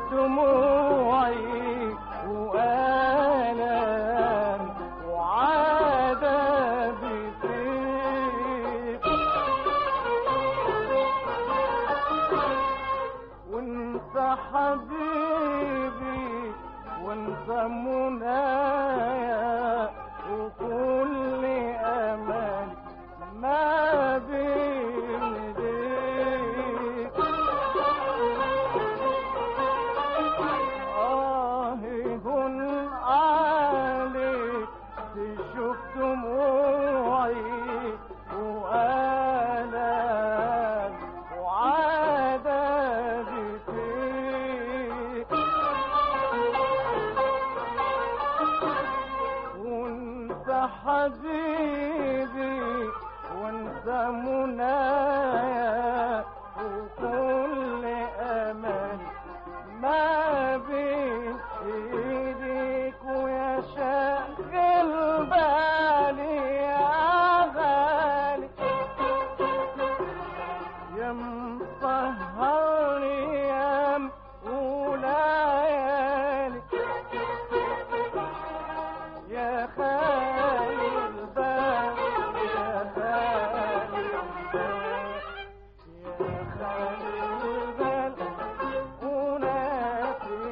دموعي وآلام وعذابي فيك، وانت حبيبي وانت منايا وكل امالي ما بين ايديك. هون عليك تشوف دموعي وآلام وعذابي فيك، وانت حبيبي وانت منايا وكل امان ما بين ايديك، ويا شاغل بالي يا غالي يا مسهر ايام وليالي يا خالي البال يا خالي البال يا خالي البال وناسي.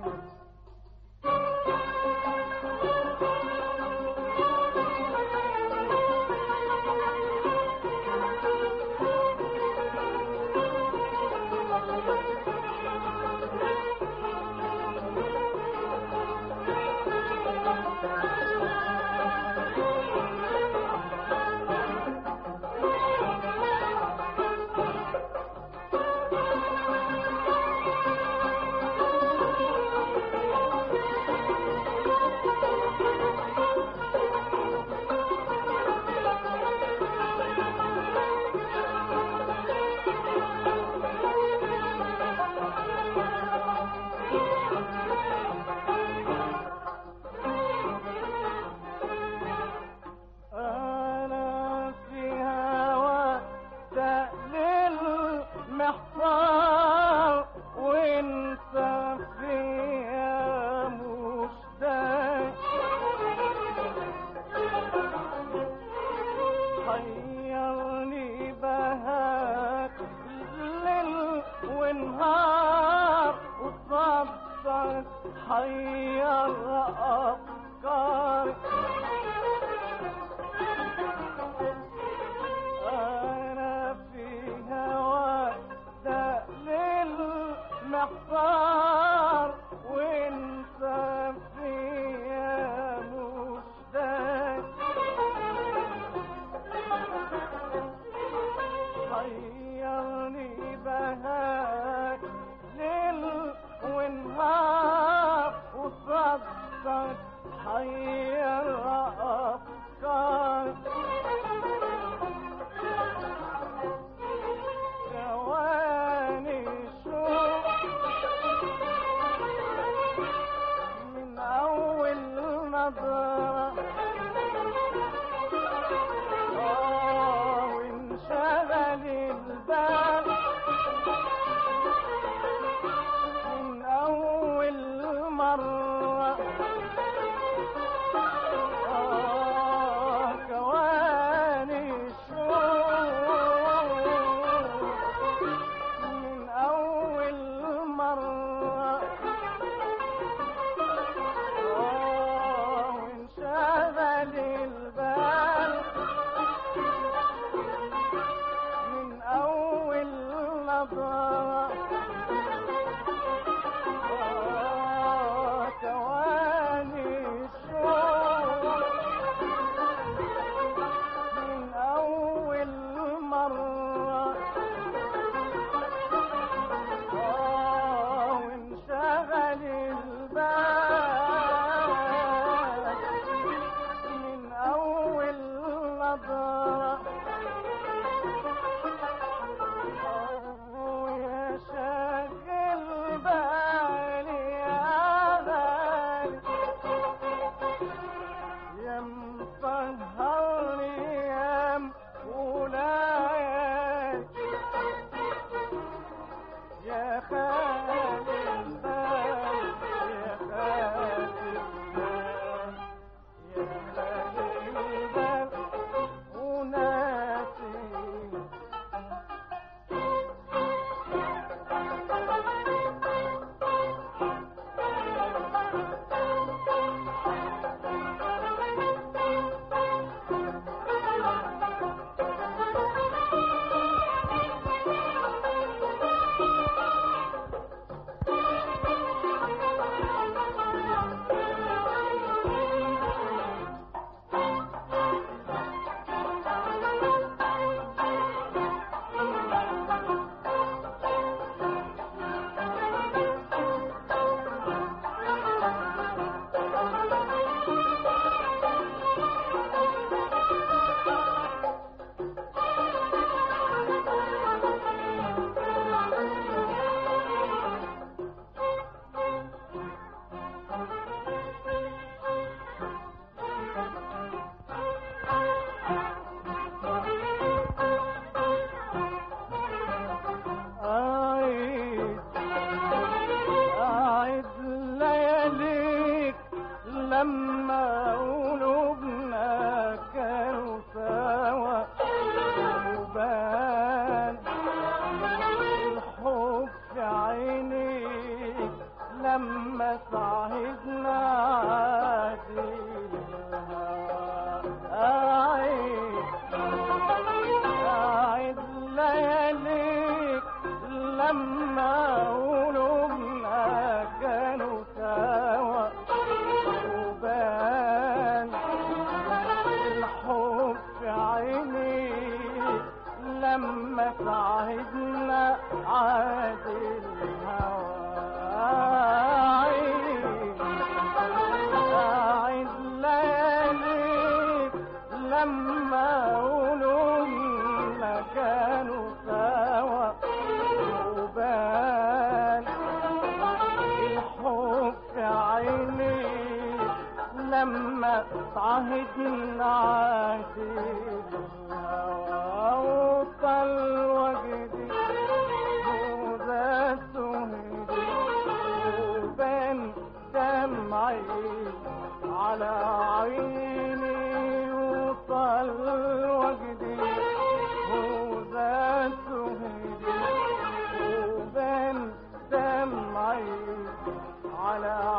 محصار وانت فيها مشتاق، حيرني بهاك ليل ونهار وصبرك حير افكاري، محصار وانت فيها مشتاق، حيرني بهاك ليل ونهار وصدقك حير افكاري، ثواني شوق من أول نظرة وانشغل البال من أول مرة، ثواني شوق من أول مرة وانشغل لما صعدنا عادي أعيد لياليك لما قلوبنا كانوا سوا وبان الحب في عينيك لما سعدنا عادي الهوى أعيد لياليك لما قلوبنا كانوا سوا وبان الحب في عينيك لما صعدنا عادي الهوى وطل وجدي وذا سهدي وبان دمعي على عيني وطل وجدي وذا سهدي وبان دمعي على